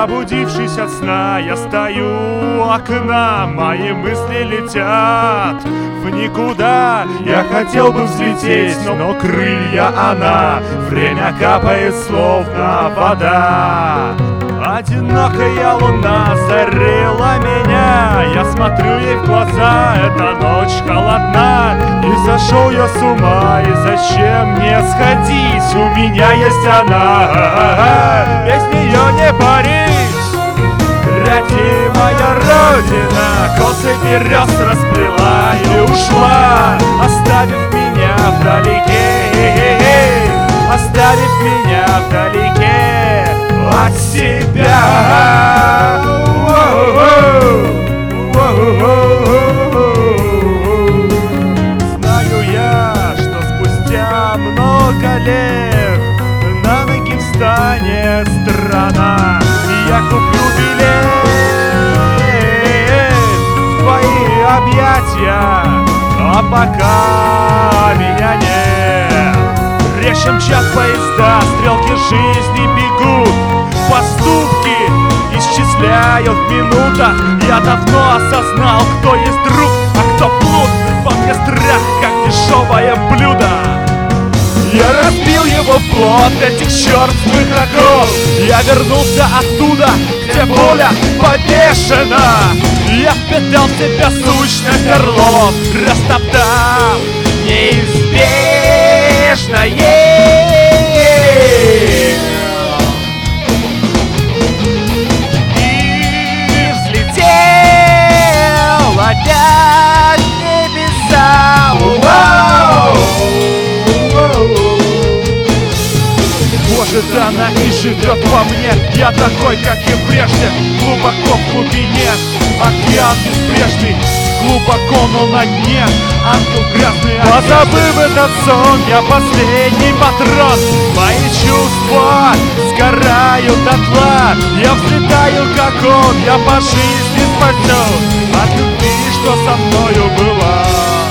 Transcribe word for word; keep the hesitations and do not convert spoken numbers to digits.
Пробудившись от сна, я стою у окна, мои мысли летят в никуда. Я хотел бы взлететь, но крылья она время капает, словно вода. Одинокая луна зарела меня, я смотрю ей в глаза, эта ночь холодна. И сошел я с ума, и зачем мне сходить? У меня есть она, без нее не парись. Родимая родина, косы берез расплела и ушла, оставив меня вдалеке, оставив меня вдалеке от себя. Знаю я, что спустя много лет на ноги встанет страна, и я куплю билет в твои объятия, а пока меня нет. Резче мчат поезда, стрелки жизни бегут, поступки исчисляют в минутах. Я давно осознал, кто есть друг, а кто плут. Во мне страх, как дешевое блюдо. Я разбил его в плод этих чертовых оков. Я вернулся оттуда, где воля повешена. Я впитал в себя сущность орлов, растоптав неизбежное. И взлетел опять в небеса. Может, она и живет во мне, я такой, как и прежде, глубоко в глубине. Океан безбрежный, глубоко, но на дне ангел грязный. Позабыв этот сон, я последний патрон. Мои чувства сгорают дотла. Я взлетаю, как он, я по жизни спасен от любви, что со мною была.